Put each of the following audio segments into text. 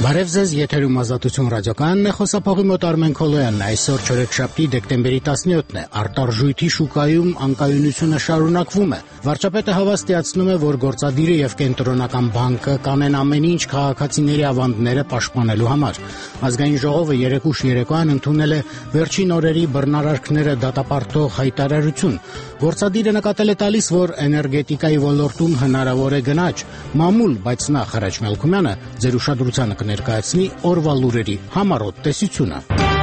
Բարև ձեզ, եթերում Ազատություն ռադիոկայանն է, խոսափողի մոտ Արմեն Քոլոյանն է, այսօր չորեքշաբթի դեկտեմբերի 17-ն է, արտարժույթի շուկայում անկայունությունը շարունակվում է, վարչապետը հավաստիացնում է, որ գործադիրը և կենտրոնական բանկը կանեն ամեն ինչ քաղաքացիների ավանդները պաշտպանելու համար, ազգային ժողովը երեկուշ երեկոյան ընդունել է վերջին օրերի բռնարարքները դատապարտող հայտարարություն, գործադիրը նկատել է տալիս, որ էներգետիկայի ոլորտում հնարավոր է գնաճ, մամուլ, բայց նախ Հրաչ Մելքումյանը ձեր ուշադրությանը կներկայացնի օրվա լուրերի համառոտ տեսությունը։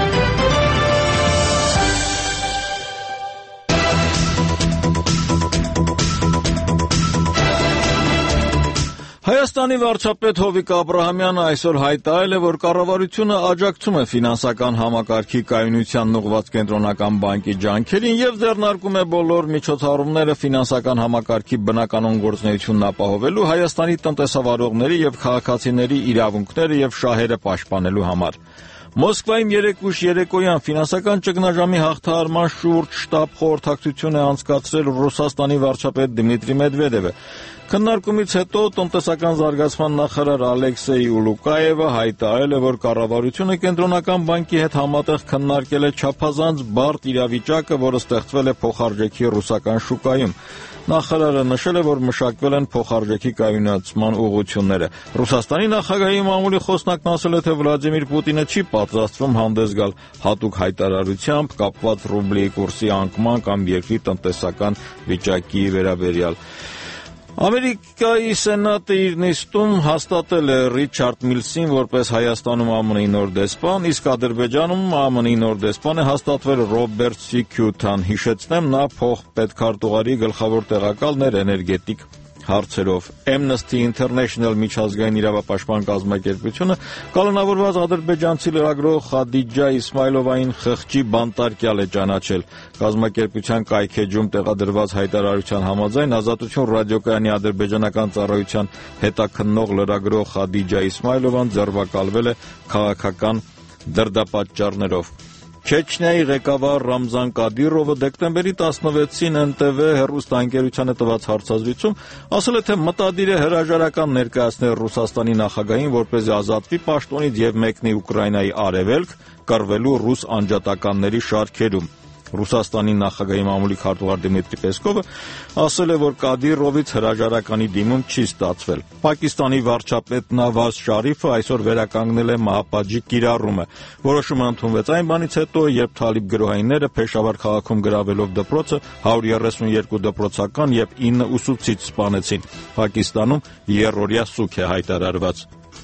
Հայաստանի վարչապետ Հովիկ Աբրահամյանը այսօր հայտարարել է, որ կառավարությունը աջակցում է ֆինանսական համակարգի կայունությանն ուղղված կենտրոնական բանկի ջանքերին և ձեռնարկում է բոլոր միջոցառումները ֆինանսական համակարգի բնականոն գործունեությունն ապահովելու, Հայաստանի տնտեսավարողների և քաղաքացիների իրավունքները և շահերը պաշտպանելու համար։ Մոսկվայում երեկուշ երեկոյան ֆինանսական ճգնաժամի հաղթահարման շուրջ շտապ խորհրդակցություն է անցկացրել Ռուսաստանի վարչապետ Դմիտրի Մեդվեդևը։ Քննարկումից հետո տնտեսական զարգացման նախարար Ալեքսեյ Ուլուկաևը հայտարարել է, որ կառավարությունը կենտրոնական բանկի հետ համատեղ քննարկել է չափազանց բարդ իրավիճակը, որը ստեղծվել է փոխարժեքի ռուսական շուկայում։ Նախարարը նշել է, որ մշակվել են փոխարժեքի կայունացման ուղղությունները։ Ռուսաստանի նախագահի մամուլի խոսնակն ասել է, թե Վլադիմիր Պուտինը չի պատրաստվում հանդես գալ հատուկ հայտարարությամբ կապված ռուբլի կուրսի անկման կամ երկրի տնտեսական վիճակի վերաբերյալ։ Ամերիկայի Սենատը իր նիստում հաստատել է Ռիչարդ Միլսին որպես Հայաստանում ԱՄՆ-ի նոր դեսպան, իսկ Ադրբեջանում ԱՄՆ-ի նոր դեսպան է հաստատվել Ռոբերտ Սի Քյութան։ Հիշեցնեմ, նա փոխպետքարտուղարի գլխավոր տեղակալն էր էներգետիկ հարցերով։ Amnesty International միջազգային իրավապաշտպան կազմակերպությունը կալանավորված ադրբեջանցի լրագրող Խադիջա Իսմայլովային խղճի բանտարկյալ է ճանաչել։ Կազմակերպության կայքեջում տեղադրված հայտարարության համաձայն Ազատություն ռադիոկայանի ադրբեջանական ծառայության հետաքննող լրագրող Խադիջա Իսմայլովան ձերբակալվել է քաղաքական դրդապատճառներով։ Չեչնիայի ղեկավար Ռամզան Կադիրովը դեկտեմբերի 16-ին ՆՏՎ հեռուստաընկերությանը տված հարցազրույցում ասել է, թե մտադիր է հրաժարական ներկայացնել Ռուսաստանի նախագահին, որպեսզի ազատվի պաշտոնից և մեկնի Ուկրաինայի արևելք, կռվելու ռուս անջատականների շարքերում։ Ռուսաստանի նախագահի մամուլի քարտուղար Դմիտրի Պեսկովը ասել է, որ Կադիրովից հրաժարականի դիմում չի ստացվել։ Պակիստանի վարչապետ Նավազ Շարիֆը այսօր վերականգնել է մահապատժի կիրառումը։ Որոշումը ընդունվեց այն բանից հետո, երբ թալիբ գրոհայինները Փեշավար քաղաքում գրավելով դպրոցը 132 դպրոցական և 9 ուսուցիչ սպանեցին։ Պակիստանում եռօրյա սուգ է հայտարարված։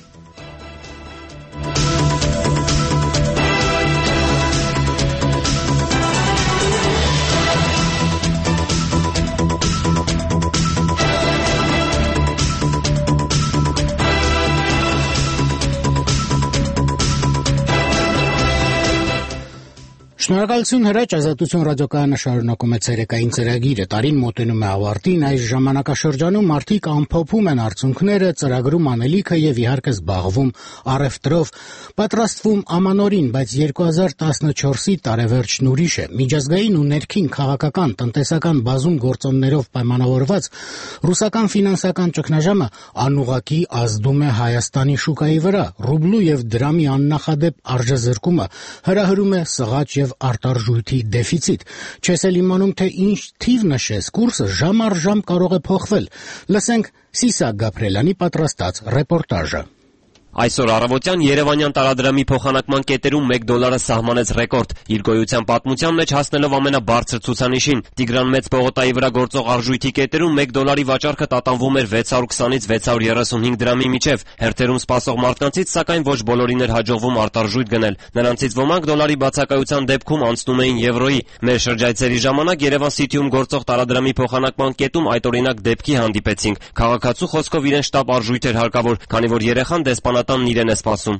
Շնորհակալություն Հրաչ, Ազատություն ռադիոկայանը շարունակում է ցերեկային ծրագիրը, տարին մոտենում է ավարտին, այս ժամանակաշրջանում մարդիկ ամփոփում են արդյունքները, ծրագրում անելիքը և իհարկե զբաղվում առևտրով, պատրաստվում ամանորին, բայց 2014-ի տարեվերջն ուրիշ է, միջազգային ու ներքին քաղաքական, տնտեսական բազում գործոններով պայմանավորված ռուսական ֆինանսական ճգնաժամը անուղղակի ազդում է Հայաստանի շուկայի վրա, ռուբլու և դրամի աննախադեպ արժեզրկումը հրահրում է սղաճ և արտարժույթի դեֆիցիտ։ Չես էլ իմանում, թե ինչ թիվ նշես, կուրսը ժամ առ ժամ կարող է փոխվել։ Լսենք Սիսակ Գաբրելյանի պատրաստած ռեպորտաժը։ Այսօր առավոտյան Երևանյան տարադրամի փոխանակման կետերում $1 սահմանեց ռեկորդ, իր գոյության պատմության մեջ հասնելով ամենաբարձր ցուցանիշին։ Տիգրան Մեծ պողոտայի վրա գործող արժույթի կետերում $1 վաճառքը տատանվում էր 620-ից 635 դրամի միջև։ Հերթերում սպասող մարդկանցից սակայն ոչ բոլորին էր հաջողվում արտարժույթ գնել։ Նրանցից ոմանք դոլարի բացակայության դեպքում անցնում էին եվրոյի։ Մեր շրջայցերի ժամանակ Երևան Սիթիում գործող տարադրամի փոխանակման կետում այդօրինակ դեպքի հանդիպեցինք։ Քաղաքացու խոսքով իրեն շտապ արժույթ էր հարկավոր, քանի որ երեխան դեսպանատանն իրեն է սպասում։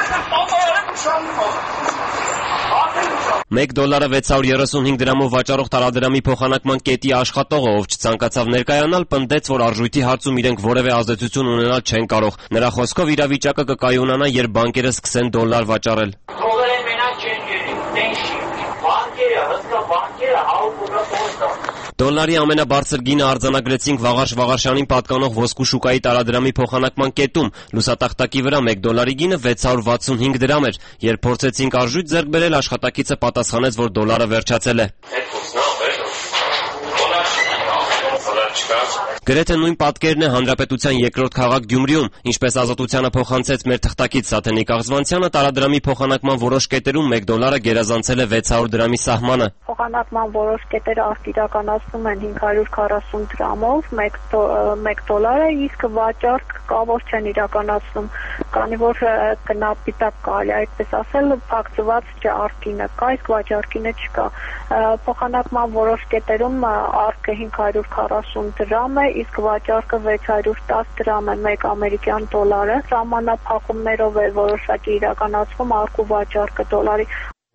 $1 635 դրամով վաճառող տարադրամի փոխանակման կետի աշխատողը, ով չցանկացավ ներկայանալ, պնդեց, որ արժույթի հարցում իրենք որևէ ազդեցություն ունենալ չեն կարող։ Նրա խոսքով իրավիճակը կկայունանա, երբ բանկերը սկսեն դոլար վաճառել։ Դոլարը մենակ չեն գերի, տենշի, բանկերը, հսկա բանկերը 100%։ Դոլարի ամենաբարձր գինը արձանագրեցինք Վաղարշ Վաղարշյանին պատկանող ոսկու շուկայի տարադրամի փոխանակման կետում։ Լուսատախտակի վրա 1 դոլարի գինը 665 դրամ էր։ Երբ փորձեցինք արժույթ ձեռք բերել, աշխատակիցը պատասխանեց, որ դոլարը վերջացել է։ Գրեթե նույն պատկերն է Հանրապետության երկրորդ քաղաք Գյումրիում, ինչպես Ազատությանը փոխանցեց մեր թղթակից Սաթենիկ Աղզվանցյանը, տարադրամի փոխանակման որոշ կետերում 1 դոլարը գերազանցել է 600 դրամի սահմանը։ Փոխանակման որոշ կետերը արտիրականացնում են 540 դրամով 1 դոլարը, իսկ վաճառք կավոր չեն իրականացնում, քանի որ գնապիտակ կարելի այդպես ասել, փակցված արտինը կա, իսկ վաճառքինը չկա։ Փոխանակման որոշ կետերում արկը 540 դրամ է, իսկ վաճառքը 610 դրամ է 1 ամերիկյան դոլարը։ Սահմանափակումներով է որոշակի իրականացվում արկու վաճառքը դոլարի։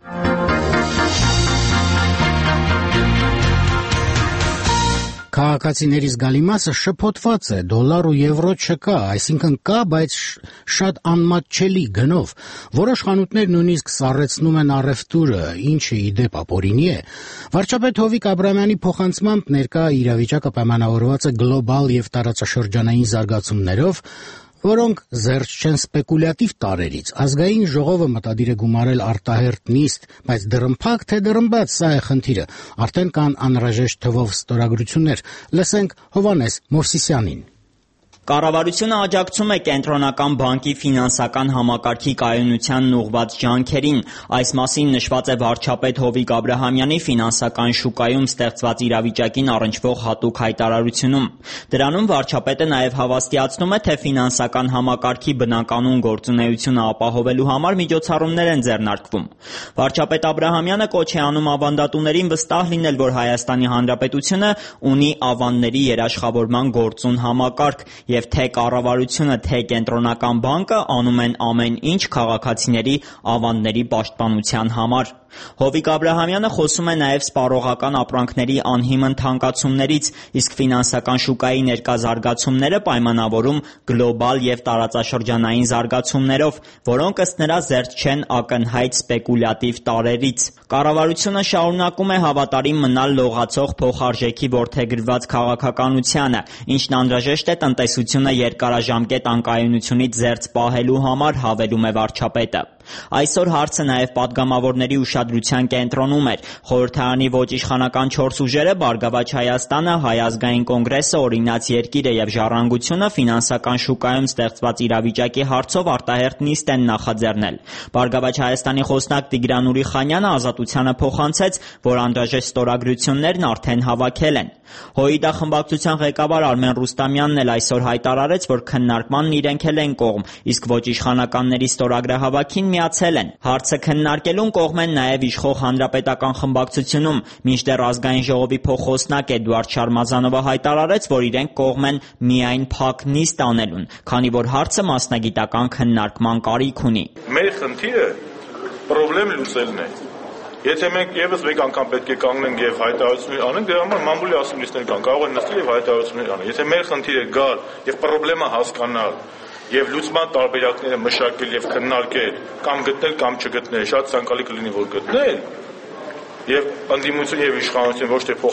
Քաղաքացիների զգալի մասը շփոթված է, դոլար ու եվրո չկա, այսինքն կա, բայց շատ անմատչելի գնով։ Որոշ խանութներ նույնիսկ սառեցնում են առևտուրը, ինչը ի դեպ ապօրինի է։ Վարչապետ Հովիկ Աբրահամյանի փոխանցմամբ ներկա իրավիճակը պայմանավորված է գլոբալ եւ տարածաշրջանային զարգացումներով, որոնք զերծ չեն սպեկուլյատիվ տարրերից։ Ազգային ժողովը մտադիր է գումարել արտահերթ նիստ, բայց դռնփակ թե դռնբաց, սա է խնդիրը։ Արդեն կան անհրաժեշտ թվով ստորագրություններ։ Լսենք Հովհաննես Մովսիսյանին։ Կառավարությունը աջակցում է Կենտրոնական բանկի ֆինանսական համակարգի կայունությանն ուղղված ջանքերին։ Այս մասին նշված է վարչապետ Հովիկ Աբրահամյանի ֆինանսական շուկայում ստեղծված իրավիճակին առնչվող հատուկ հայտարարությունում։ Դրանում վարչապետը նաև հավաստիացնում է, թե ֆինանսական համակարգի բնականոն գործունեությունը ապահովելու համար միջոցառումներ են ձեռնարկվում։ Վարչապետ Աբրահամյանը կոչ է անում ավանդատուներին վստահ լինել, որ Հայաստանի Հանրապետությունը ունի ավանդների երաշխավորման գործուն համակարգ եւ թե կառավարությունը, թե Կենտրոնական բանկը անում են ամեն ինչ քաղաքացիների ավանդների պաշտպանության համար։ Հովիկ Աբրահամյանը խոսում է նաև սպառողական ապրանքների անհիմն թանկացումներից, իսկ ֆինանսական շուկայի ներկա զարգացումները պայմանավորում գլոբալ եւ տարածաշրջանային զարգացումներով, որոնք ըստ նրա զերծ չեն ակնհայտ սպեկուլյատիվ տարրերից։ Կառավարությունը շարունակում է հավատարիմ մնալ լողացող փոխարժեքի որդեգրված քաղաքականությանը, ինչն անհրաժեշտ է տնտեսությունը երկարաժամկետ անկայունությունից զերծ պահելու համար, հավելում է վարչապետը։ Այսօր հարցը նաև падգամավորների ուշադրության կենտրոնում էր։ Խորհրդարանի ոչ իշխանական 4 ուժերը Բարգավաճ Հայաստանը, Հայ ազգային կոնգրեսը, Օրինաց երկիրը եւ Ժառանգությունը ֆինանսական շուկայում ստեղծված իրավիճակի հարցով արտահերթ նիստ են նախաձեռնել։ Բարգավաճ Հայաստանի խոսնակ Տիգրան Ուրիխանյանը Ազատությանը փոխանցեց, որ անհրաժեշտ ստորագրություններն արդեն հավաքել են։ ՀՅԴ խմբակցության ղեկավար Արմեն Ռուստամյանն էլ այսօր հայտարարեց, որ քննարկմանն իրենք էլ են կողմ, իսկ ոչ իշխանականների ստորագրահավաքին միացել են։ Հարցը քննարկելուն կողմ են նաև իշխող Հանրապետական խմբակցությունում, մինչդեռ Ազգային ժողովի փոխխոսնակ Էդուարդ Շարմազանովը հայտարարեց, որ իրենք կողմ են միայն փակ նիստ անելուն, քանի որ հարցը մասնագիտական քննարկման կարիք ունի։ Մեր խնդիրը խնդրեմ լուծելն է։ Եթե մենք եւս մեկ անգամ պետք է կանգնենք եւ հայտարարություններ անենք, դրա համար մամուլի ասուլիսներ կան, կարող են նստել եւ հայտարարություններ անել։ Եթե մեր խնդիրը գալ եւ խնդրեմը հասկանալ եւ լուծման տարբերակները մշակել եւ քննարկել, կամ գտնել կամ չգտնել, շատ ցանկալի կլինի որ գտնել եւ ընդդիմություն եւ իշխանություն ոչ թե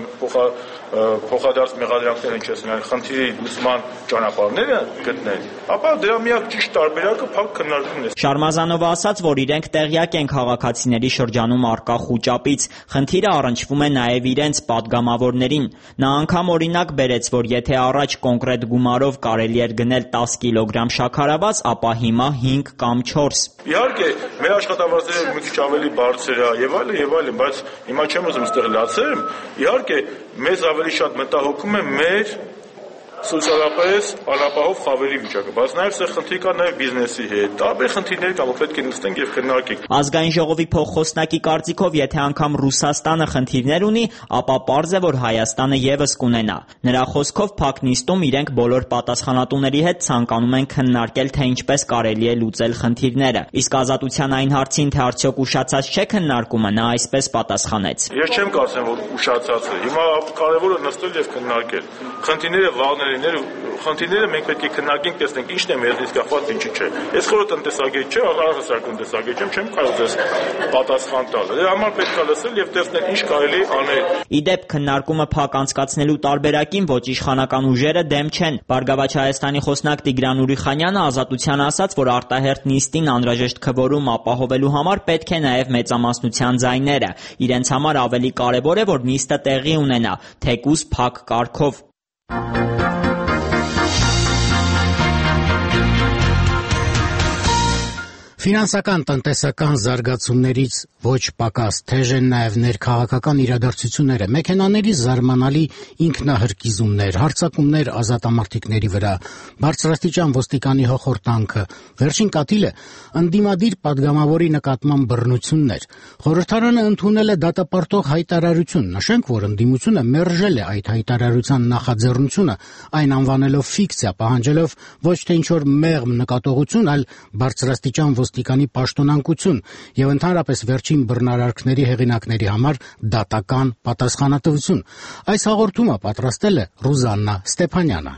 փոխադարձ մեղադրանքներ հնչեցնել, այլ խնդիրի լուծման ճանապարհները գտնել, ապա դրա միակ ճիշտ տարբերակը փակ քննարկումն է։ Շարմազանովը ասաց, որ իրենք տեղյակ են քաղաքացիների շրջանում առկա խուճապից, խնդիրը առնչվում է նաև իրենց падգամավորներին։ Նա անգամ օրինակ բերեց, որ եթե առաջ կոնկրետ գումարով կարելի էր գնել 10 կիլոգրամ շաքարավազ, ապա հիմա 5 կամ 4։ Իհարկե, մեր աշխատավարձերը մի քիչ ավելի բարձր է եւ այլն, բայց հիմա չեմ ուզում ստեղ լացեմ, իհարկե մեզ ավելի շատ մտահոգում է մեր սոցիալապես անապահով խավերի վիճակը, բայց նաև սա խնդիր կա նաև բիզնեսի հետ։ Տարբեր խնդիրներ կան, որ պետք է նստենք եւ քննարկենք։ Ազգային ժողովի փոխխոսնակի կարծիքով, եթե անգամ Ռուսաստանը խնդիրներ ունի, ապա պարզ է, որ Հայաստանը եւս կունենա։ Նրա խոսքով փակ նիստում իրենք բոլոր պատասխանատուների հետ ցանկանում են քննարկել, թե ինչպես կարելի է լուծել խնդիրները։ Իսկ Ազատության այն հարցին, թե արդյոք ուշացած չէ քննարկումը, նա այսպես պատասխանեց։ Ես չեմ կարծում, որ ուշացած է։ Հիմա կարևորը նստել եւ քննարկել։ Խնդիրները վաղն բաներիները խնդիրները մենք պետք է քննարկենք, տեսնենք ինչն է մեր հետ կապված, ինչի՞ չէ։ Ես խորհուրդ տնտեսագետ չէ, առհասարակ տնտեսագետ չեմ կարող ձեզ պատասխան տալ։ Դրա համար պետք է լսել եւ տեսնել ինչ կարելի անել։ Իդեպ քննարկումը փակ անցկացնելու տարբերակին ոչ իշխանական ուժերը դեմ չեն։ Բարգավաճ Հայաստանի խոսնակ Տիգրան Ուրիխանյանը Ազատության ասաց, որ արտահերթ նիստին անհրաժեշտ քվորում ապահովելու համար պետք է նաև մեծամասնության ձայները։ Իրենց համար ավելի կարևոր է, որ նիստը տեղի ունենա, թեկուզ փակ կարգով։ Ֆինանսական տնտեսական զարգացումներից ոչ պակաս թեժ են նաև ներքաղաքական իրադարձությունները, մեքենաների զարմանալի ինքնահրկիզումներ, հարձակումներ ազատամարտիկների վրա, բարձրաստիճան ոստիկանի հոխորտանքը, վերջին կաթիլը ընդդիմադիր падգամավորի նկատմամբ բռնություններ։ Խորհրդարանը ընդունել է դատապարտող հայտարարություն, նշենք, որ ընդդիմությունը մերժել է այդ հայտարարության նախաձեռնությունը, այն անվանելով ֆիկցիա, պահանջելով ոչ թե ինչ-որ մեղմ նկատողություն, այլ բարձրաստիճան ոստիկանի պաշտոնանկություն եւ ընդհանրապես վերջին բռնարարքների հեղինակների համար դատական պատասխանատվություն։ Այս հաղորդումը պատրաստել է Ռուզաննա Ստեփանյանը։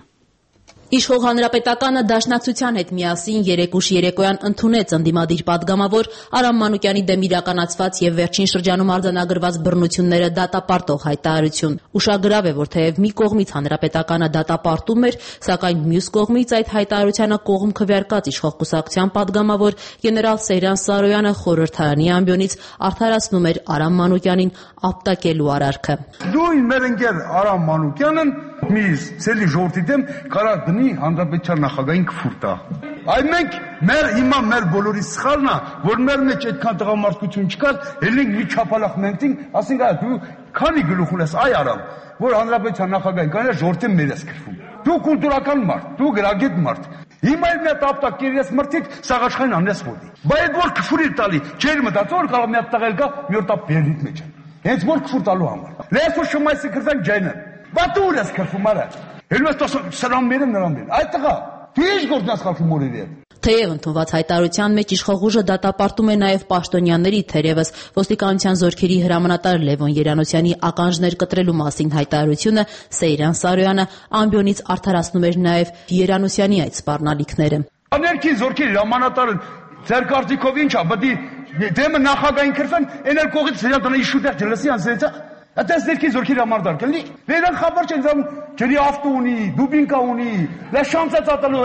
Իշխող հանրապետականը դաշնակցության հետ միասին երեկուշ երեկոյան ընդունեց ընդդիմադիր падգամավոր Արամ Մանուկյանի դեմ իրականացված եւ վերջին շրջանում արձանագրված բռնությունները դատապարտող հայտարարություն։ Ուշագրավ է, որ թեև մի կողմից հանրապետականը դատապարտում էր, սակայն մյուս կողմից այդ հայտարարությանը կողմ քվեարկած իշխող կուսակցության падգամավոր գեներալ Սեյրան Սարոյանը խորհրդարանի ամբիոնից արդարացնում էր Արամ Մանուկյանին ապտակելու արարքը։ Նույն մեր ընկեր Արամ Մանուկյանն մի ցելի ժողովրդի դեմ կարա դնի հանրապետության նախագահին քֆուր տա։ Այ մենք հիմա մեր բոլորի սխալն է, որ մեր մեջ այդքան տղամարդկություն չկար, ելենք մի չափալախ մենտին, ասենք դու քանի գլուխ ունես, այ Արամ, որ հանրապետության նախագահին կանա ժողովրդին մեր ես քրվում։ Դու կուլտուրական մարդ, դու գրագետ մարդ։ Հիմա էլ մի հատ ապտակ կերես մրցիկ սաղաշխային անես ոդի։ Բայց այդ որ քֆուրի տալի, չէր մտածում որ կարող մի հատ տղել գա, մի օր տա բերնիտ մեջ։ Հենց որ քֆուր տալու համար։ Լեսու շմայսի քրտան ջայնը։ Բատուր ես քրվում արա։ Հելուստոս սրամ մերեմ նրան մեր։ Այդ տղա, դու ինչ գործնաս խախում օրերի հետ։ Թեև ընդունված հայտարարության մեջ իշխող ուժը դատապարտում է նաև պաշտոնյաների, թերևս ոստիկանության զորքերի հրամանատար Լևոն Երանոսյանի ականջներ կտրելու մասին հայտարարությունը, Սեյրան Սարոյանը ամբիոնից արդարացնում էր նաև Երանոսյանի այդ սպառնալիքները։ Ներքին զորքերի հրամանատարը ձեր կարծիքով ինչ է, բդի դեմը նախագահին քրտան, էնել կողից հրամանատարի շուտեղ ջլսի անցեցա։ Այդպես ներքին զորքերի հրամանատար կլինի։ Վերան խաբար չեն զամ ջրի ավտո ունի, դուբինկա ունի, լա շանսած ատալու,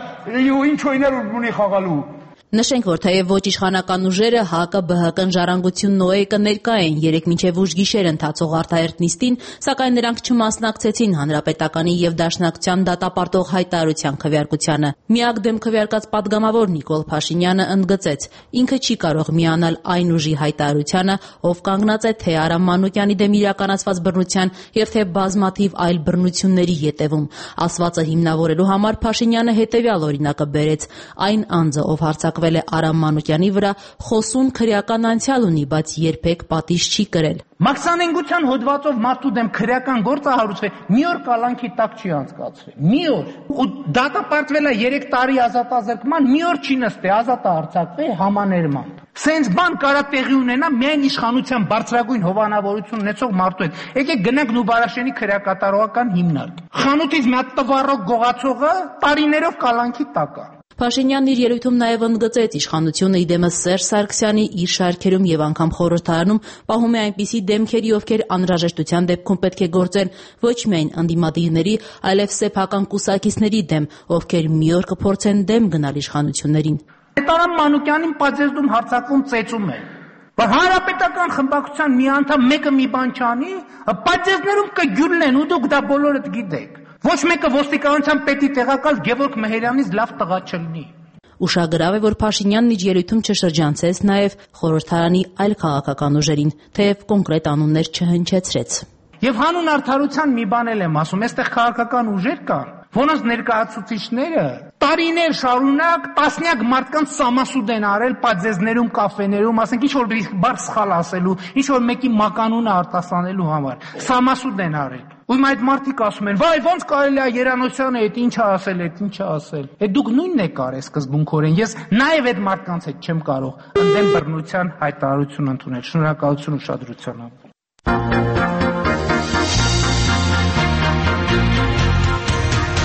ինչ օիներ ունի խաղալու։ Նշենք, որ թեև ոչ իշխանական ուժերը ՀԱԿ-ը, ԲՀԿ-ն, Ժառանգությունն, ՕԵԿ-ը ներկա էին երեկ մինչև ուշ գիշեր ընթացող արտահերթ նիստին, սակայն նրանք չմասնակցեցին հանրապետականի եւ դաշնակցության դատապարտող հայտարարության քվեարկությանը։ Միակ դեմ քվեարկած падգամավոր Նիկոլ Փաշինյանը ընդգծեց, ինքը չի կարող միանալ այն ուժի հայտարարությանը, ով կանգնած է թե Արամ Մանուկյանի դեմ իրականացված բռնության եւ թե բազմաթիվ այլ բռնությունների ետևում։ Ասվածը հիմնավորելու համար Փաշինյանը հետեւյալ օրինակը բերեց. այն անձը, ով հարձակվել է Արամ Մանուկյանի վրա, խոսուն քրեական անցյալ ունի, բայց երբեք պատիժ չի կրել։ Մաքսանենգության հոդվածով մարդու դեմ քրեական գործ հարուցվել, մի օր կալանքի տակ չի անցկացվել։ Մի օր։ Ու դատապարտվել է 3 տարի ազատազրկման, մի օր չի նստի, ազատ է արձակվել համաներմամբ։ Սենց բան կարա տեղի ունենա միայն իշխանության բարձրագույն հովանավորություն ունեցող մարդու հետ։ Եկեք գնանք Նուբարաշենի քրեակատարողական հիմնարկ։ Խանութից մի հատ տվառոք գողացողը տարիներով կալանքի տակ է։ Փաշինյանն իր ելույթում նաև ընդգծեց իշխանությունը իդեմս Սերժ Սարգսյանի իր շարքերում եւ անգամ խորհրդարանում պահում է այնպիսի դեմքերի, ովքեր անհրաժեշտության դեպքում պետք է գործեն ոչ միայն ընդդիմադիրների, այլև սեփական կուսակիցների դեմ, ովքեր մի օր կփորձեն դեմ գնալ իշխանություններին։ Արամ Մանուկյանին պատժեզդում հարձակվում ծեծում է։ Բայց հանրապետական խմբակցության մի անդամ մեկը մի բան չանի, պատժեզներում կգյուլնեն ու դուք դա բոլորդ գիտեք։ Ոչ մեկը ոստիկանության պետի տեղակալ Գևորգ Մեհերյանից լավ տղա չլինի։ Ուշագրավ է, որ Փաշինյանն իր ելույթում չշրջանցեց նաև խորհրդարանի այլ քաղաքական ուժերին, թեև կոնկրետ անուններ չհնչեցրեց։ Եվ հանուն արդարության մի բան էլ եմ ասում, այստեղ քաղաքական ուժեր կան, որոնց ներկայացուցիչները տարիներ շարունակ տասնյակ մարդկանց սամասուդ են արել պատժեզներում, կաֆեներում, ասենք ինչ որ բառ սխալ ասելու, ինչ որ մեկի մականունը արտասանելու համար, սամասուդ են արել։ Ու այդ մարդիկ ասում են, վայ, ոնց կարելի է Երանոսյանը այդ ինչ ասել, այդ ինչ ասել։ Այդ դուք նույնն եք արել սկզբունքորեն։ Ես նաև այդ մարդկանց հետ չեմ կարող ընդդեմ բռնության հայտարարություն ընդունել։ Շնորհակալություն ուշադրության համար։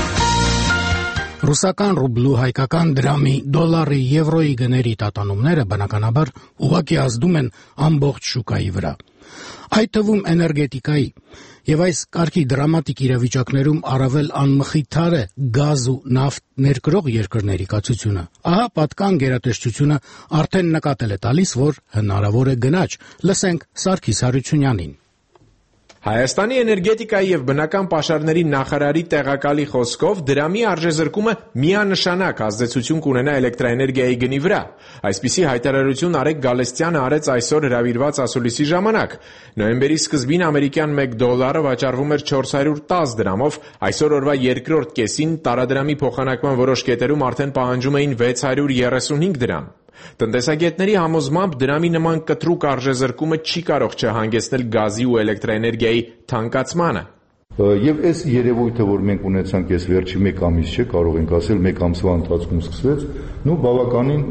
Ռուսական ռուբլու, հայկական դրամի, դոլարի, եվրոյի գների տատանումները բնականաբար ուղղակի ազդում են ամբողջ շուկայի վրա, այդ թվում էներգետիկայի, եւ այս կարգի դրամատիկ իրավիճակներում առավել անմխիթար է գազ ու նավթ ներկրող երկրների կացությունը։ Ահա պատկան գերատեսչությունը արդեն նկատել է տալիս, որ հնարավոր է գնաճ։ Լսենք Սարգիս Հարությունյանին։ Հայաստանի էներգետիկայի եւ բնական պաշարների նախարարի տեղակալի խոսքով դրամի արժեզրկումը միանշանակ ազդեցություն կունենա էլեկտրաէներգիայի գնի վրա։ Այսպիսի հայտարարություն Արեգ Գալստյանը արեց այսօր հրավիրված ասուլիսի ժամանակ։ Նոյեմբերի սկզբին ամերիկյան $1 վաճառվում էր 410 դրամով, այսօր օրվա երկրորդ կեսին տարադրամի փոխանակման որոշ կետերում արդեն պահանջում էին 635 դրամ։ Տնտեսագետների համոզմամբ դրամի նման կտրուկ արժեզրկումը չի կարող չհանգեցնել գազի ու էլեկտրաէներգիայի թանկացմանը։ Եվ այս երևույթը, որ մենք ունեցանք այս վերջի 1 ամիս չէ, կարող ենք ասել 1 ամսվա ընթացքում սկսվեց, բավականին,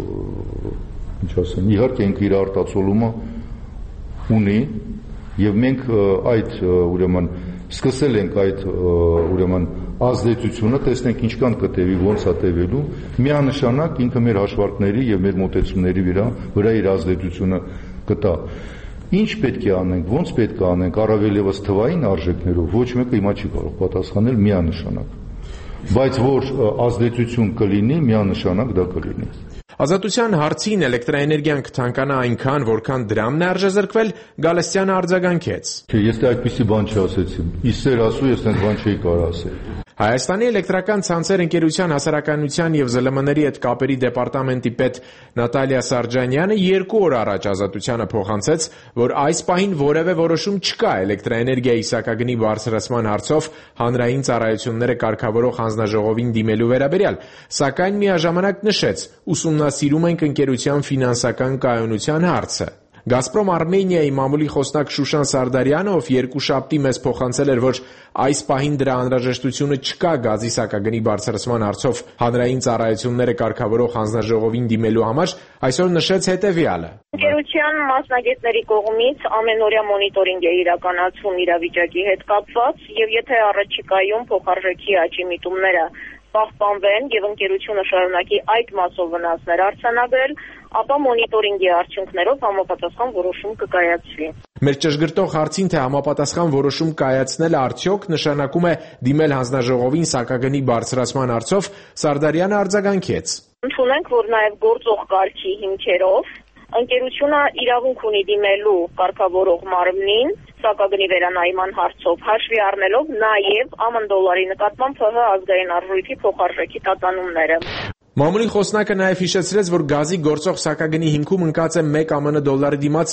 ինչ ասեմ, իհարկե ինքը իր արտացոլումը ունի, եւ մենք այդ ուրեմն սկսել ենք այդ ուրեմն ազդեցությունը, տեսնենք ինչքան կտևի, ոնց է տևելու, միանշանակ ինքը մեր հաշվարկների եւ մեր մոտեցումների վրա իր ազդեցությունը կտա։ Ինչ պետք է անենք, ոնց պետք է անենք, առավել եւս թվային արժեքներով, ոչ մեկը հիմա չի կարող պատասխանել միանշանակ։ Բայց որ ազդեցություն կլինի, միանշանակ դա կլինի։ Ազատության հարցին էլեկտրաէներգիան կթանկանա այնքան, որքան դրամն է արժեզրկվել, Գալստյանը արձագանքեց։ Ես այդպիսի բան չասեցի։ Իսեր ասու, ես այդ բան չէի կարող ասել։ Հայաստանի էլեկտրական ցանցեր ընկերության հասարակայնության եւ ԶԼՄ-ների հետ կապերի դեպարտամենտի պետ Նատալիա Սարջանյանը 2 օր առաջ Ազատությանը փոխանցեց, որ այս պահին որևէ որոշում չկա էլեկտրաէներգիայի սակագնի բարձրացման հարցով հանրային ծառայությունները կարգավորող հանձնաժողովին դիմելու վերաբերյալ, սակայն միաժամանակ նշեց. ուսումնասիրում ենք ընկերության ֆինանսական կայունության հարցը։ Գազպրոմ Արմենիայի մամուլի խոսնակ Շուշան Սարդարյանը, ով երկուշաբթի մեզ փոխանցել էր, որ այս պահին դրա անհրաժեշտությունը չկա գազի սակագնի բարձրացման հարցով հանրային ծառայությունները կարգավորող հանձնաժողովին դիմելու համար, այսօր նշեց հետևյալը. Ընկերության մասնագետների կողմից ամենօրյա մոնիտորինգ է իրականացվում իրավիճակի հետ կապված, եւ եթե առաջիկայում փոխարժեքի աճի միտումները պահպանվեն եւ ընկերությունը շարունակի այդ մասով վնասներ արձանագրել, ապա մոնիտորինգի արդյունքներով համապատասխան որոշում կկայացվի։ Մեր ճշգրտող հարցին, թե համապատասխան որոշում կայացնելը արդյոք նշանակում է դիմել հանձնաժողովին սակագնի բարձրացման հարցով, Սարդարյանը արձագանքեց. Ընդունենք, որ նաեւ գործող կարգի հիմքերով ընկերությունը իրավունք ունի դիմելու կարգավորող մարմնին սակագնի վերանայման հարցով, հաշվի առնելով նաեւ $1 նկատմամբ ՀՀ ազգային արժույթի փոխարժեքի տատանումները։ Մամուլի խոսնակը նաև հիշեցրեց, որ գազի գործող սակագնի հիմքում ընկած է 1 $-ի դիմաց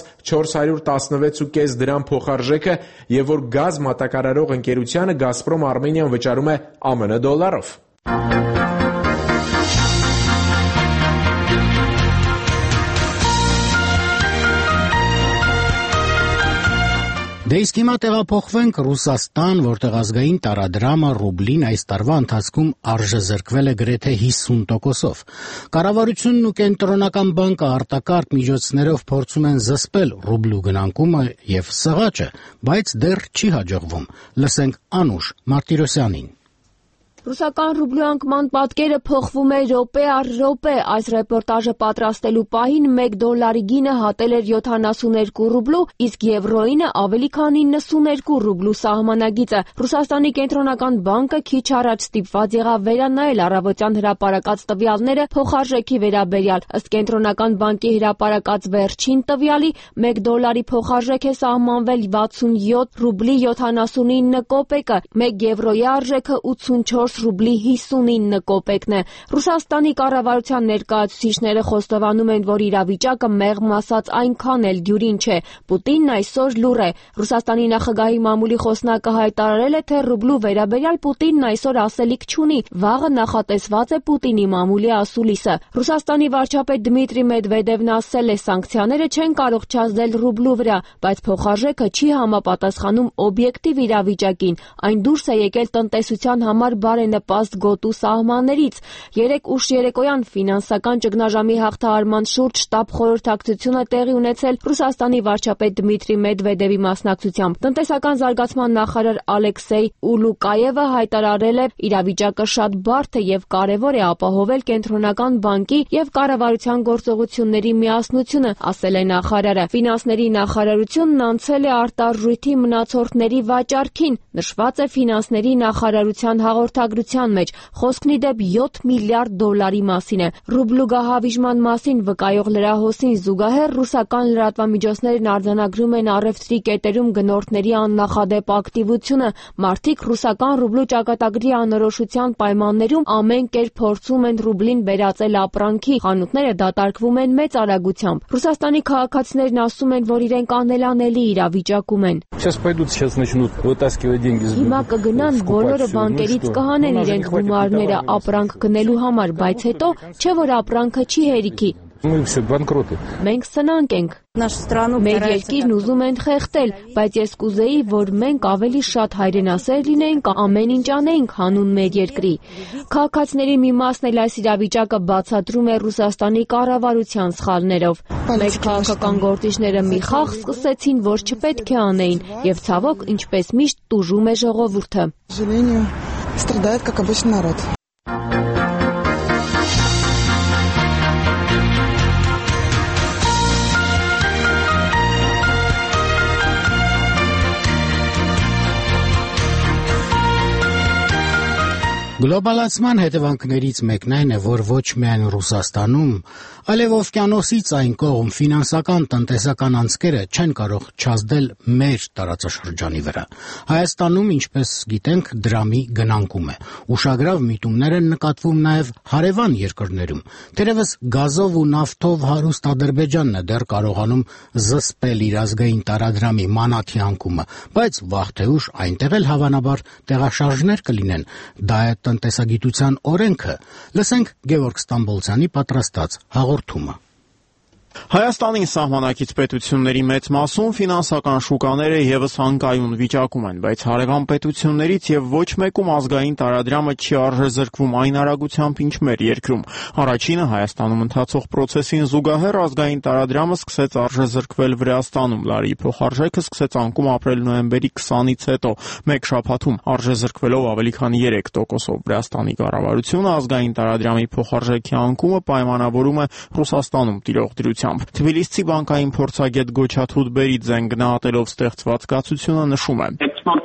416.5 դրամ փոխարժեքը եւ որ գազ մատակարարող ընկերությանը Գազպրոմ Արմենիան վճարում է ԱՄՆ դոլարով։ Դե իսկ հիմա տեղափոխվենք Ռուսաստան, որտեղ ազգային տարադրամը ռուբլին այս տարվա ընթացքում արժեզրկվել է գրեթե 50%-ով։ Կառավարությունն ու կենտրոնական բանկը արտակարգ միջոցներով փորձում են զսպել ռուբլու գնանկումը եւ սղաճը, բայց դեռ չի հաջողվում։ Լսենք Անուշ Մարտիրոսյանին։ Ռուսական ռուբլու անկման պատկերը փոխվում է րոպե առ րոպե։ Այս ռեպորտաժը պատրաստելու պահին $1 գինը հատել էր 72 ռուբլու, իսկ եվրոինը ավելի քան 92 ռուբլու սահմանագիծը։ Ռուսաստանի կենտրոնական բանկը քիչ առաջ ստիպված եղավ վերանայել առավոտյան հրապարակած տվյալները փոխարժեքի վերաբերյալ։ Ըստ կենտրոնական բանկի հրապարակած վերջին տվյալի, $1 փոխարժեք է սահմանվել 67 ռուբլի 79 կոպեկը, 1 եվրոյի արժեքը 84 ռուբլի 59 կոպեկն է։ Ռուսաստանի կառավարության ներկայացուցիչները խոստովանում են, որ իրավիճակը մեղմ ասած այնքան էլ դյուրին չէ։ Պուտինն այսօր լուռ է։ Ռուսաստանի նախագահի մամուլի խոսնակը հայտարարել է, թե ռուբլու վերաբերյալ Պուտինն այսօր ասելիք չունի։ Վաղը նախատեսված է Պուտինի մամուլի ասուլիսը։ Ռուսաստանի վարչապետ Դմիտրի Մեդվեդևն ասել է, սանկցիաները չեն կարող չազդել ռուբլու վրա, բայց փոխարժեքը չի համապատասխանում օբյեկտիվ իրավիճակին։ Այն դուրս է եկել տնտեսության համար բարենպաստ բարենպաստ գոտու սահմաններից։ Երեկ ուշ երեկոյան ֆինանսական ճգնաժամի հաղթահարման շուրջ շտաբ խորհրդակցություն է տեղի ունեցել Ռուսաստանի վարչապետ Դմիտրի Մեդվեդևի մասնակցությամբ։ Տնտեսական զարգացման նախարար Ալեքսեյ Ուլուկաևը հայտարարել է, իրավիճակը շատ բարդ է եւ կարեւոր է ապահովել կենտրոնական բանկի եւ կառավարության գործողությունների միասնությունը, ասել է նախարարը։ Ֆինանսների նախարարությունն անցել է արտարժույթի մնացորդների վաճառքին, նշված է ֆինանսների նախարարության հաղորդագրության մեջ։ Խոսքն ի դեպ 7 միլիարդ դոլարի մասին է։ Ռուբլու գահավիժման մասին վկայող լրահոսին զուգահեռ ռուսական լրատվամիջոցներն արձանագրում են առևտրի կետերում գնորդների աննախադեպ ակտիվությունը։ Մարդիկ ռուսական ռուբլու ճակատագրի անորոշության պայմաններում ամեն կերպ փորձում են ռուբլին վերածել ապրանքի։ Խանութները դատարկվում են մեծ արագությամբ։ Ռուսաստանի քաղաքացիներն ասում են, որ իրենք անելանելի իրավիճակում են։ Հիմա կգնան բոլորը բանկերից կհանեն իրենք գումարները ապրանք գնելու համար, բայց հետո չէ որ ապրանքը չի հերիքի։ Մենք սնանկ ենք։ Մեր երկիրն ուզում են խեղդել, բայց ես կուզեի, որ մենք ավելի շատ հայրենասեր լինեինք, ամեն ինչ անեինք հանուն մեր երկրի։ Քաղաքացիների մի մասն էլ այս իրավիճակը բացատրում է Ռուսաստանի կառավարության սխալներով։ Մեր քաղաքական գործիչները մի խաղ սկսեցին, որ չպետք է անեին, եւ ցավոք, ինչպես միշտ տուժում է ժողովուրդը։ Գլոբալացման հետևանքներից մեկն այն է, որ ոչ միայն Ռուսաստանում, այլև օվկիանոսից այն կողմ ֆինանսական տնտեսական անցքերը չեն կարող չազդել մեր տարածաշրջանի վրա։ Հայաստանում, ինչպես գիտենք, դրամի գնանկում է։ Ուշագրավ միտումներ են նկատվում նաև հարևան երկրներում։ Թերևս գազով ու նավթով հարուստ Ադրբեջանն է դեռ կարողանում զսպել իր ազգային տարադրամի մանաթի անկումը, բայց վաղ թե ուշ այնտեղ էլ հավանաբար տեղաշարժներ կլինեն։ Դա է տնտեսագիտության օրենքը։ Լսենք Գևորգ Ստամբոլցյանի պատրաստած հաղորդումը։ Հայաստանի սահմանակից պետությունների մեծ մասում ֆինանսական շուկաները եւս հանգայուն վիճակում են, բայց հարևան պետություններից եւ ոչ մեկում ազգային տարադրամը չի արժեզրկվում այն արագությամբ, ինչ մեր երկրում։ Առաջինը Հայաստանում ընթացող պրոցեսին զուգահեռ ազգային տարադրամը սկսեց արժեզրկվել Վրաստանում։ Լարի փոխարժեքը սկսեց անկում ապրել նոյեմբերի 20-ից հետո, մեկ շաբաթում արժեզրկվելով ավելի քան 3%-ով։ Վրաստանի կառավարությունը ազգային տարադրամի փոխարժեքի անկումը պայմանավորում է Ռուսաստանում տիրող դրությամբ։ Թբիլիսցի բանկային փորձագետ Գոչաթուդ Բերիձեն գնահատելով ստեղծված կացությունը նշում է.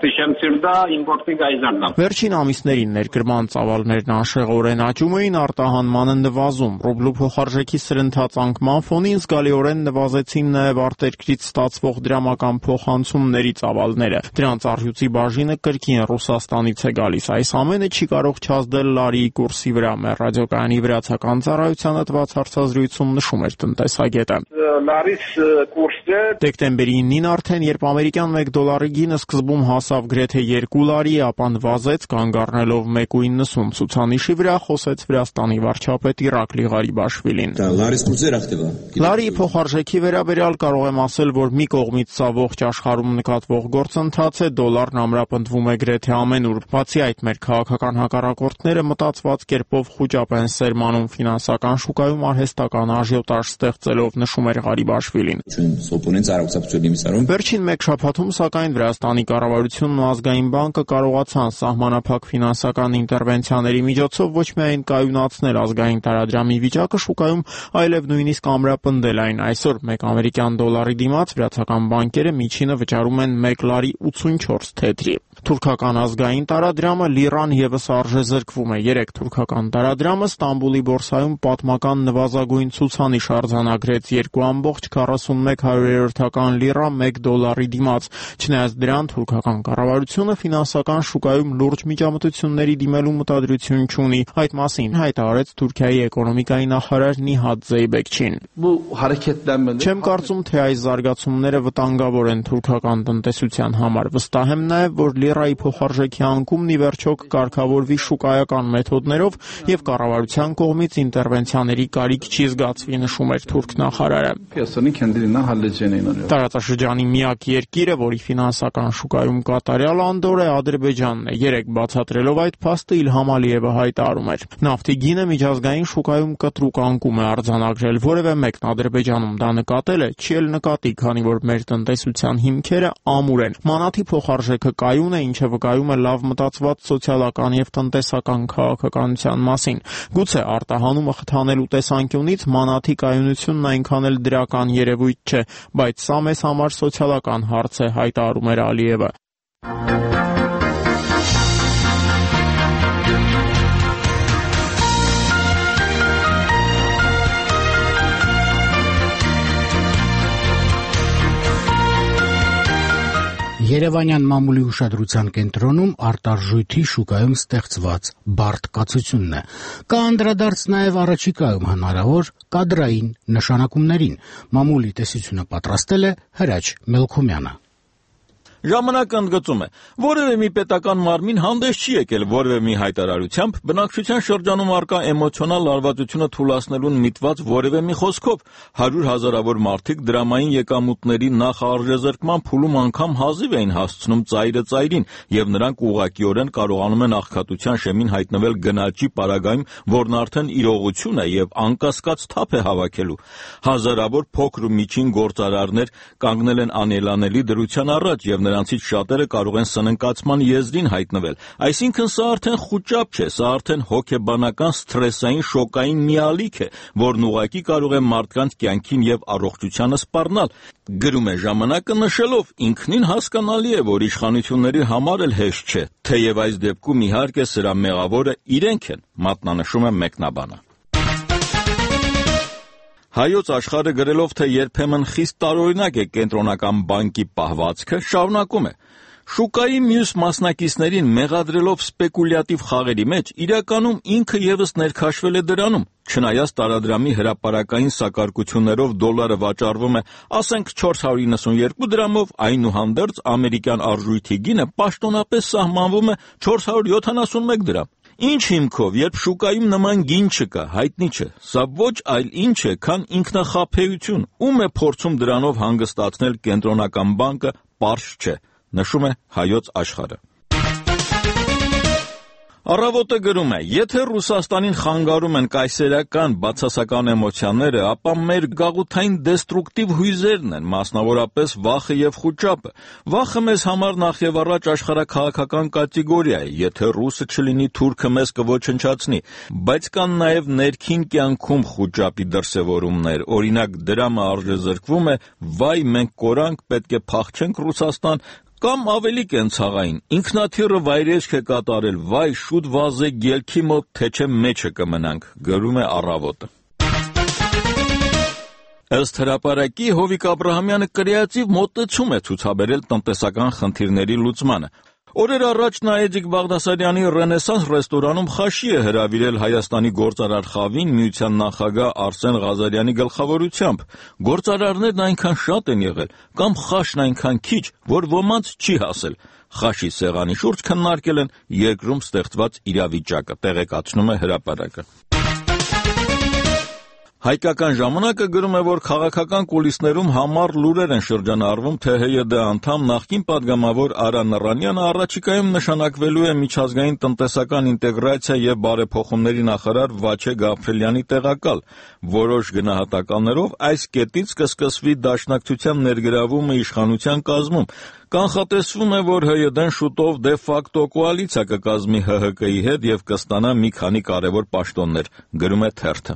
Վերջին ամիսներին ներկրման ծավալներն անշեղորեն աճում էին, արտահանմանը նվազում։ Ռուբլու փոխարժեքի սրընթաց անկման ֆոնին զգալիորեն նվազեցին նաև արտերկրից ստացվող դրամական փոխանցումների ծավալները։ Դրանց առյուծի բաժինը կրկին Ռուսաստանից է գալիս։ Այս ամենը չի կարող չազդել լարիի կուրսի վրա։ Մեր ռադիոկայանի վրացական ծառայությանը տված հարցազրույցում նշում էր տնտեսագետը։ Լարիս կուրսը դեկտեմբերի 9-ին արդեն, երբ ամերիկյան $1 գինը սկզբում հասավ գրեթե 2 լարի, ապա նվազեց, կանգ առնելով 1.90 ցուցանիշի վրա, խոսեց Վրաստանի վարչապետ Իրակլի Ղարիբաշվիլին։ Լարիի փոխարժեքի վերաբերյալ կարող եմ ասել, որ մի կողմից սա ողջ աշխարհում նկատվող գործընթաց է, դոլարն ամրապնդվում է գրեթե ամենուր։ Բացի այդ, մեր քաղաքական հակառակորդները մտածված կերպով խուճապ են սերմանում ֆինանսական շուկայում արհեստական աժիոտաժ ստեղծելով, նշում էր Ղարիբաշվիլին։ Վերջին մեկ շաբաթում, սակայն, Վրաստանի կառավարությունն ու Ազգային բանկը կարողացան սահմանափակ ֆինանսական ինտերվենցիաների միջոցով ոչ միայն կայունացնել ազգային տարադրամի վիճակը շուկայում, այլև նույնիսկ ամրապնդել այն։ Այսօր մեկ ամերիկյան դոլարի դիմաց վրացական բանկերը միջինը վճարում են 1 լարի 84 թեթրի։ Թուրքական ազգային տարադրամը լիրան եւս արժեզրկվում է։ 3 թուրքական տարադրամը Ստամբուլի բորսայում պատմական նվազագույն ցուցանիշ արձանագրեց 2.41 լիրա $1 դիմաց։ Չնայած դրան, թուրքական կառավարությունը ֆինանսական շուկայում լուրջ միջամտությունների դիմելու մտադրություն չունի։ Այդ մասին հայտարարեց Թուրքիայի էկոնոմիկայի նախարար Նիհատ Զեյբեկչին։ Չեմ կարծում, թե այս զարգացումները վտանգավոր են թուրքական տնտեսության համար։ Վստահ եմ նաև, որ լիրայի փոխարժեքի անկումն ի վերջո կարգավորվի շուկայական մեթոդներով եւ կառավարության կողմից ինտերվենցիաների կարիք չի զգացվի, նշում էր թուրք նախարարը։ Տարածաշրջանի միակ երկիրը, որի ֆինանսական շուկայում կատարյալ անդոր է, Ադրբեջանն է։ Երեկ բացատրելով այդ փաստը Իլհամ Ալիևը հայտարարում էր. նավթի գինը միջազգային շուկայում կտրուկ անկում է արձանագրել, որևէ մեկն Ադրբեջանում դա նկատել է, չի էլ նկատի, քանի որ մեր տնտեսության հիմքերը ամուր են։ Մանաթի փոխարժեքը կայուն է, ինչը վկայում է լավ մտածված սոցիալական եւ տնտեսական քաղաքականության մասին։ Գուցե արտահանումը խթանելու տեսանկյունից մանաթի կայունությունն այնքան էլ դրական երևույթ չէ, բայց սա մեզ համար սոցիալական հարց է, հայտարարում էր Ալիևը։ Երևանյան մամուլի ուշադրության կենտրոնում արտարժույթի շուկայում ստեղծված բարդ կացությունն է։ Կա անդրադարձ նաև առաջիկայում հնարավոր կադրային նշանակումներին։ Մամուլի տեսությունը պատրաստել է Հրաչ Մելքումյանը։ Ժամանակը ընդգծում է, որևէ մի պետական մարմին հանդես չի եկել որևէ մի հայտարարությամբ բնակչության շրջանում առկա էմոցիոնալ լարվածությունը թուլացնելուն միտված որևէ մի խոսքով։ 100 հազարավոր մարդիկ դրամային եկամուտների նախարժեզրկման փուլում անգամ հազիվ էին հասցնում ծայրը ծայրին, եւ նրանք ուղղակիորեն կարողանում են աղքատության շեմին հայտնվել գնաճի պարագայում, որն արդեն իրողություն է եւ անկասկած թափ է հավաքելու։ Հազարավոր փոքր ու միջին գործարարներ կանգնել են անելանելի դրության առաջ եւ նրանցից շատերը կարող են սննկացման եզրին հայտնվել։ Այսինքն սա արդեն խուճապ չէ, սա արդեն հոգեբանական սթրեսային շոկային մի ալիք է, որն ուղղակի կարող է մարդկանց կյանքին եւ առողջությանը սպառնալ։ Գրում է ժամանակը նշելով, ինքնին հասկանալի է, որ իշխանությունների համար էլ հեշտ չէ, թեև այս դեպքում իհարկե սրա մեղավորը իրենք են, մատնանշում է մեկնաբանը։ Հայոց աշխարհը գրելով, թե երբեմն խիստ տարօրինակ է կենտրոնական բանկի պահվածքը, շարունակում է. շուկայի մյուս մասնակիցներին մեղադրելով սպեկուլյատիվ խաղերի մեջ, իրականում ինքը եւս ներքաշվել է դրանում։ Չնայած տարադրամի հրապարակային սակարկություններով դոլարը վաճառվում է, ասենք 492 դրամով, այնուհանդերձ ամերիկյան արժույթի գինը պաշտոնապես սահմանվում է 471 դրամ։ Ինչ հիմքով, երբ շուկայում նման գին չկա, հայտնի չէ։ Սա ոչ այլ ինչ է, քան ինքնախաբեություն։ Ում է փորձում դրանով հանգստացնել կենտրոնական բանկը, պարզ չէ, նշում է Հայոց աշխարհը։ Առավոտը գրում է. եթե Ռուսաստանին խանգարում են կայսերական բացասական էմոցիաները, ապա մեր գաղութային դեստրուկտիվ հույզերն են, մասնավորապես վախը եւ խուճապը։ Վախը մեզ համար նախ եւ առաջ աշխարհաքաղաքական կատեգորիա է, եթե ռուսը չլինի, թուրքը մեզ կոչնչացնի, բայց կան նաեւ ներքին կյանքում խուճապի դրսևորումներ, օրինակ դրամը արժեզրկվում է, վայ մենք կորանք, պետք է փախչենք Ռուսաստան, կամ ավելի կենցաղային, ինքնաթիռը վայրեջք է կատարել, վայ շուտ վազեք ելքի մոտ, թե չէ մեջը կմնանք, գրում է Առավոտը։ Ըստ հրապարակի Հովիկ Աբրահամյանը կրեատիվ մոտեցում է ցուցաբերել տնտեսական խնդիրների լուծմանը։ Օրեր առաջ նա Էդիկ Բաղդասարյանի Ռենեսանս ռեստորանում խաշի է հրավիրել Հայաստանի գործարար խավին միության նախագահ Արսեն Ղազարյանի գլխավորությամբ։ Գործարարներն այնքան շատ են եղել, կամ խաշն այնքան քիչ, որ ոմանց չի հասել։ Խաշի սեղանի շուրջ քննարկել են երկրում ստեղծված իրավիճակը, տեղեկացնում է հրապարակը։ Հայկական ժամանակը գրում է, որ քաղաքական կուլիսներում համառ լուրեր են շրջանառվում, թե ՀՅԴ անդամ նախկին падգամավոր Արա Նռանյանը առաջիկայում նշանակվելու է միջազգային տնտեսական ինտեգրացիա եւ բարեփոխումների նախարար Վաչե Գաբրելյանի տեղակալ։ Որոշ գնահատականներով այս կետից կսկսվի դաշնակցության ներգրավումը իշխանության կազմում։ Կանխատեսվում է, որ ՀՅԴ-ն շուտով դե ֆակտո կոալիցիա կկազմի ՀՀԿ-ի հետ եւ կստանա մի քանի կարևոր պաշտոններ, գրում է թերթը։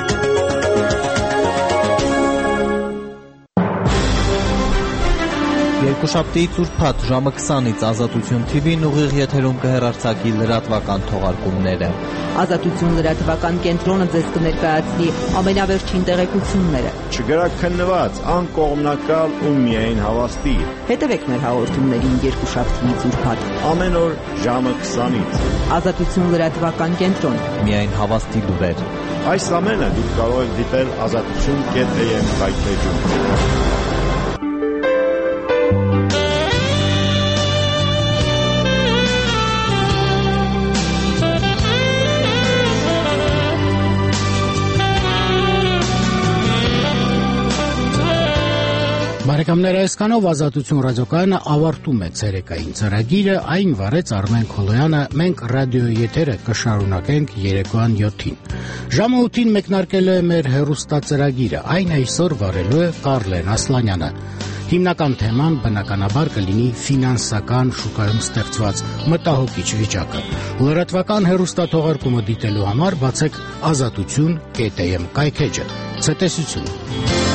Երկուշաբթի ծուրփաթ ժամը 20-ից Ազատություն TV-ն ուղիղ եթերում կհեռարձակի լրատվական թողարկումները։ Ազատություն լրատվական կենտրոնը ձեզ կներկայացնի ամենավերջին տեղեկությունները։ Չգրաքննված, անկողմնակալ ու միայն հավաստի։ Հետևեք մեր հաղորդումներին երկուշաբթի ծուրփաթ ամեն օր ժամը 20-ից։ Ազատություն լրատվական կենտրոն։ Միայն հավաստի լուրեր։ Այս ամենը դուք կարող եք դիտել azatutun.am վայթեջում։ Բարեկամներ, այսքանով Ազատություն ռադիոկայանը ավարտում է ցերեկային ծրագիրը, այն վարեց Արմեն Քոլոյանը, մենք ռադիոյի եթերը կշարունակենք երեկոյան 7-ին։ Ժամը 8-ին մեկնարկել է մեր հեռուստածրագիրը, այն այսօր վարելու է Կարլեն Ասլանյանը։ Հիմնական թեման բնականաբար կլինի ֆինանսական շուկայում ստեղծված մտահոգիչ վիճակը։ Լրատվական հեռուստաթողարկումը դիտելու համար բացեք azatutun.am կայքեջը։ Ցտեսություն։